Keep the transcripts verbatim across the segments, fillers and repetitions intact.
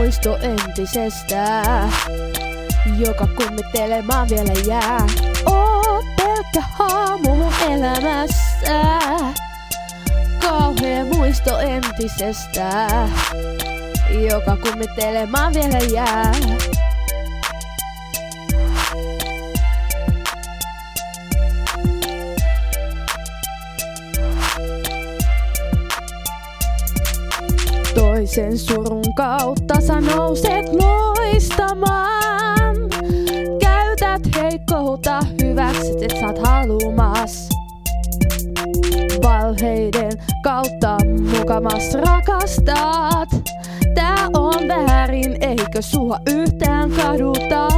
muisto entisestä, joka kummittelemaan vielä jää. Oot pelkkä haamu mun elämässä, kauhea muisto entisestä, joka kummittelemaan vielä jää. Toisen surun kautta sä nouset loistamaan. Käytät heikkoutta hyväkset, et sä oot halumas. Valheiden kautta mukamas rakastat. Tää on väärin, eikö sua yhtään kaduta?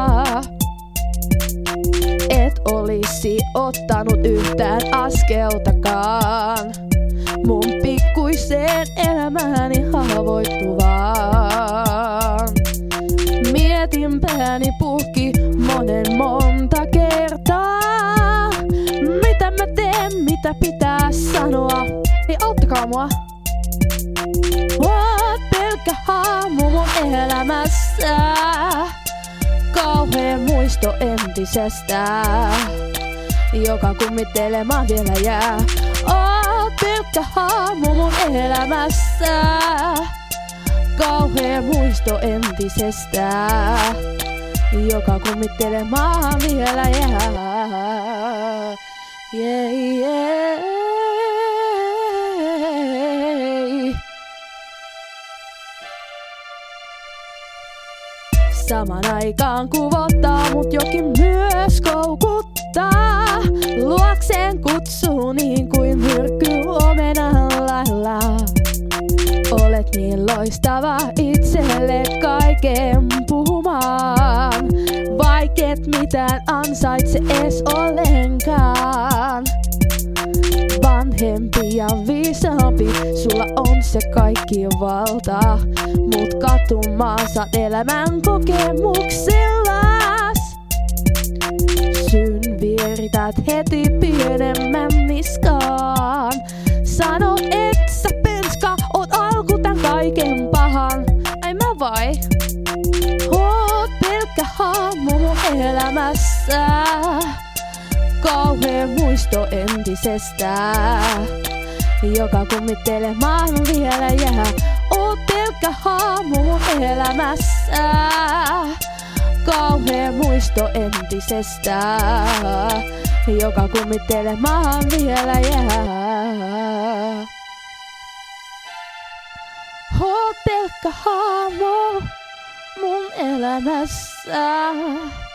Et olisi ottanut yhtään askeltakaan mun pikkuiseen elämääni haavoittuvaan. Mietin pääni puhki monen monta kertaa. Mitä mä teen, mitä pitää sanoa? Ei auttakaa mua. Oot pelkkä haamu mun elämässä, kauhea muisto entisestä, joka kummittelemaan vielä jää. Oot pelkkä haamu mun elämässä, kauhea muisto entisestä, joka kummittelemaan vielä jää. Yeah, yeah. Saman aikaan kuvottaa mut jokin myös koukuttaa. Luokseen kutsuu niin kuin myrkky omenan lailla. Olet niin loistava itselle kaiken puhumaan, vaiket mitään ansaitse ees ollenkaan. Vanhempi ja viisaampi, sulla on se kaikki valta, mut katumaan saat elämän kokemuksellas. Syn vierität heti pienemmän niskaan. Sano et sä penska, oot alku tän kaiken pahan. Ai mä vai? Oot pelkkä haamu mun elämässä, kauhea muisto entisestä, joka kummittelemaan vielä jää. Oot pelkkä haamu mun elämässä, kauhea muisto entisestä, joka kummittelemaan vielä jää. Oot pelkkä haamu mun elämässä.